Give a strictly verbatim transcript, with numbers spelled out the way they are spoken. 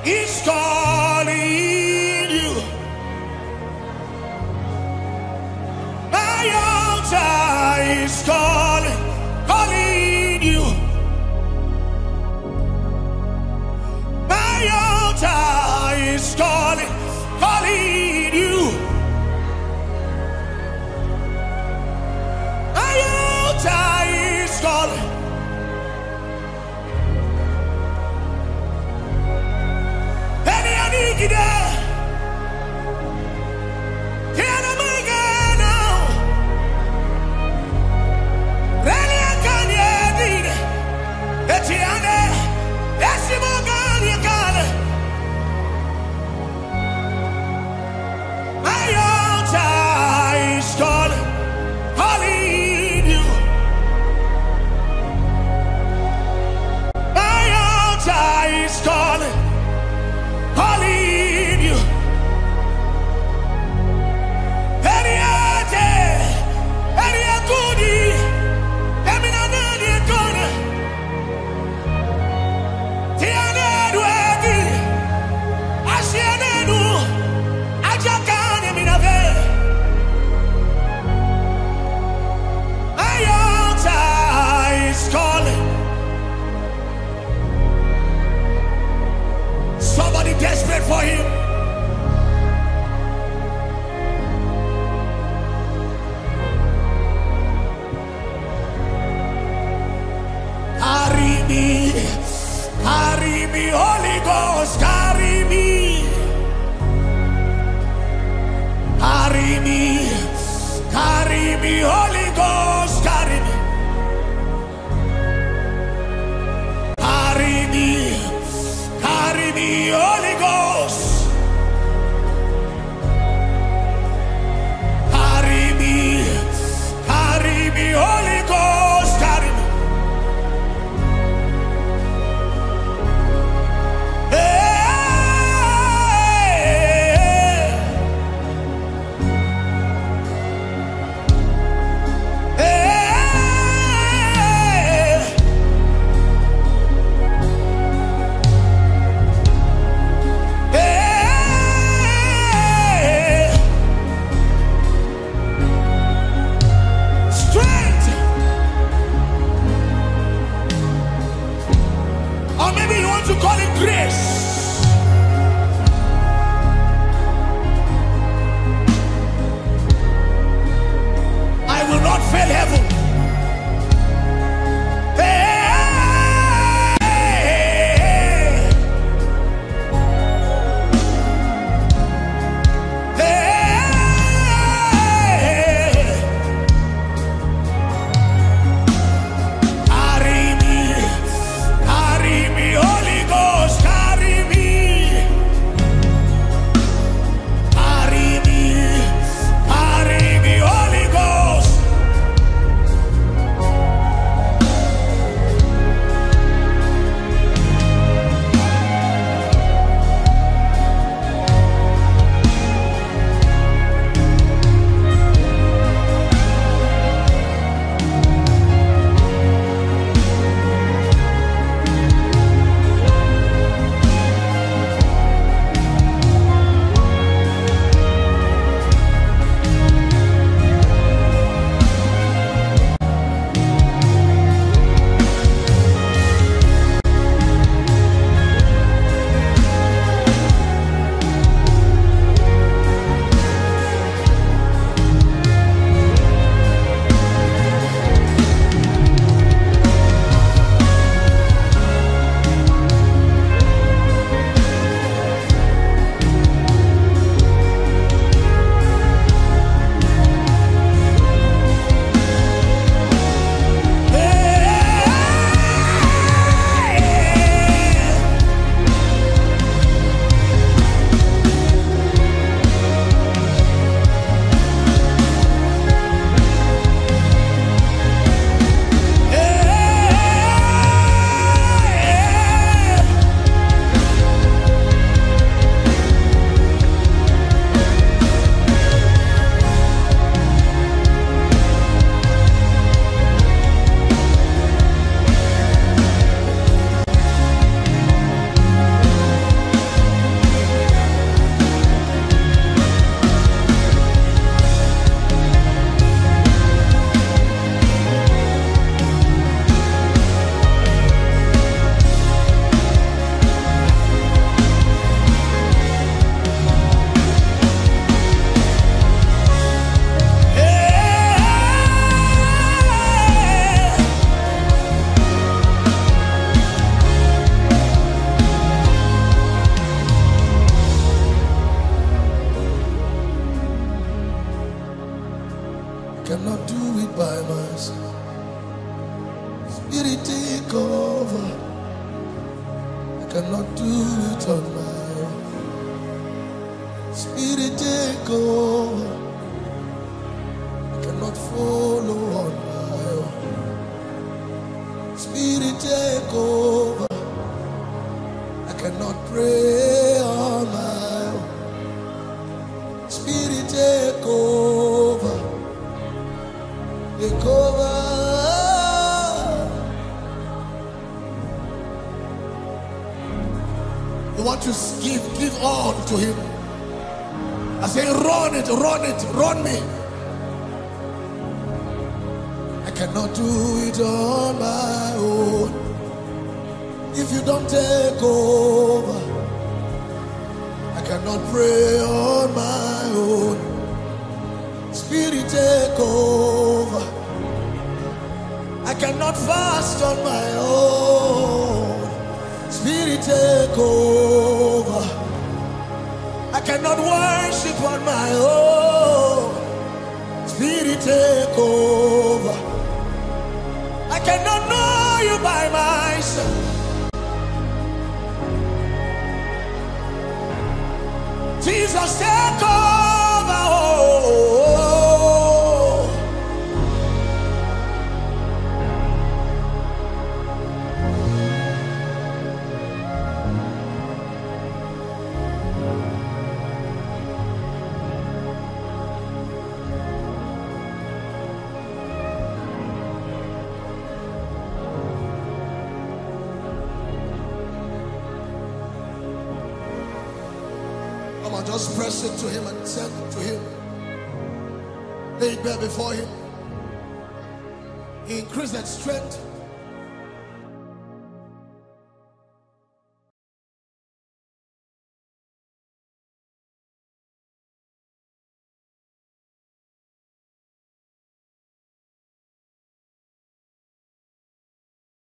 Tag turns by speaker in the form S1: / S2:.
S1: He's calling you. My altar is calling, calling you. My altar is calling, calling you. My altar is calling. Any any there. Can I make it now? Really I can hear it. Etiane, yes you can you can. My altar is calling, calling you. My altar is calling, calling you. Any other, any goodie, any any good. Tiane duegi, asiane du, ajakane minave. My altar is calling. Somebody desperate for him. Carry me, carry me, Holy Ghost, carry me. Carry me, carry me, Holy Ghost, carry me. Carry me, carry me, Holy Ghost. Carry me, carry me, Holy Ghost, carry me. Strength. Or maybe you want to call it grace. I will not fail heaven. Hey, hey, carry me, carry me, Holy Ghost, carry cannot do it on my own. Spirit, take over. I cannot follow on my own. Spirit, take over. I cannot pray on my own. Spirit, take over. Take over. You want to give, give all to him. I say, run it, run it, run me. I cannot do it on my own. If you don't take over, I cannot pray on my own. Spirit, take over. I cannot fast on my own. Spirit, take over. I cannot worship on my own. Spirit, take over. I cannot know you by myself. Jesus, take over. Oh. Just press it to him and send it to him. Lay it bare before him. He increased that strength.